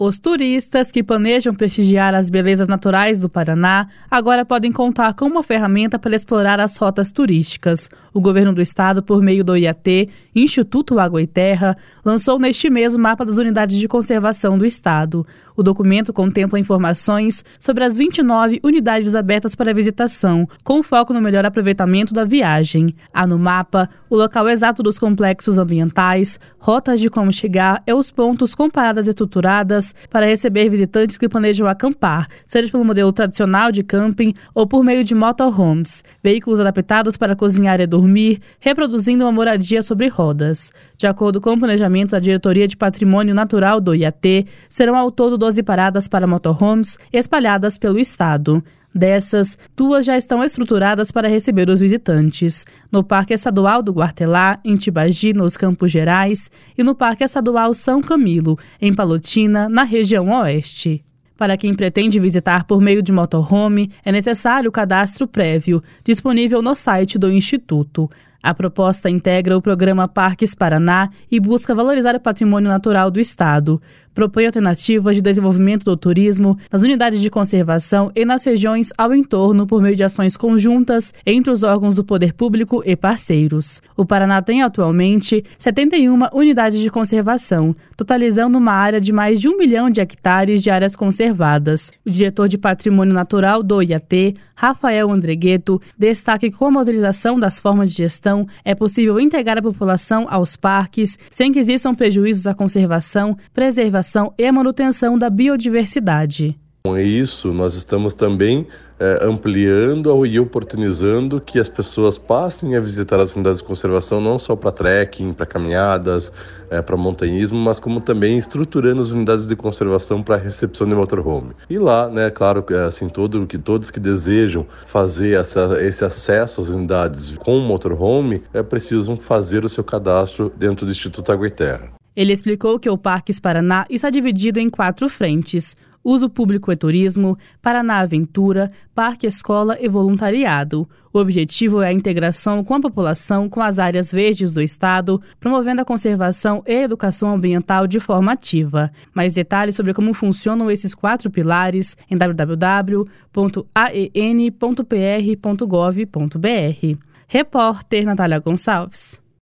Os turistas que planejam prestigiar as belezas naturais do Paraná agora podem contar com uma ferramenta para explorar as rotas turísticas. O governo do estado, por meio do IAT, Instituto Água e Terra, lançou neste mês o mapa das unidades de conservação do estado. O documento contempla informações sobre as 29 unidades abertas para visitação, com foco no melhor aproveitamento da viagem. Há no mapa o local exato dos complexos ambientais, rotas de como chegar e os pontos com paradas estruturadas para receber visitantes que planejam acampar, seja pelo modelo tradicional de camping ou por meio de motorhomes, veículos adaptados para cozinhar e dormir, reproduzindo uma moradia sobre rodas. De acordo com o planejamento da Diretoria de Patrimônio Natural do IAT, serão ao todo 12 paradas para motorhomes espalhadas pelo estado. Dessas, 2 já estão estruturadas para receber os visitantes. No Parque Estadual do Guartelá, em Tibagi, nos Campos Gerais, e no Parque Estadual São Camilo, em Palotina, na região oeste. Para quem pretende visitar por meio de motorhome, é necessário o cadastro prévio, disponível no site do Instituto. A proposta integra o programa Parques Paraná e busca valorizar o patrimônio natural do estado. Propõe alternativas de desenvolvimento do turismo nas unidades de conservação e nas regiões ao entorno por meio de ações conjuntas entre os órgãos do poder público e parceiros. O Paraná tem atualmente 71 unidades de conservação, totalizando uma área de mais de 1 milhão de hectares de áreas conservadas. O diretor de Patrimônio Natural do IAT, Rafael Andregueto, destaca que com a modernização das formas de gestão é possível integrar a população aos parques sem que existam prejuízos à conservação, preservação e a manutenção da biodiversidade. Com isso, nós estamos também ampliando e oportunizando que as pessoas passem a visitar as unidades de conservação não só para trekking, para caminhadas, para montanhismo, mas como também estruturando as unidades de conservação para recepção de motorhome. E lá, claro, assim, todos que desejam fazer esse acesso às unidades com motorhome precisam fazer o seu cadastro dentro do Instituto Água e Terra. Ele explicou que o Parques Paraná está dividido em 4 frentes: uso público e turismo, Paraná Aventura, Parque Escola e voluntariado. O objetivo é a integração com a população com as áreas verdes do estado, promovendo a conservação e a educação ambiental de forma ativa. Mais detalhes sobre como funcionam esses 4 pilares em www.aen.pr.gov.br. Repórter Natália Gonçalves.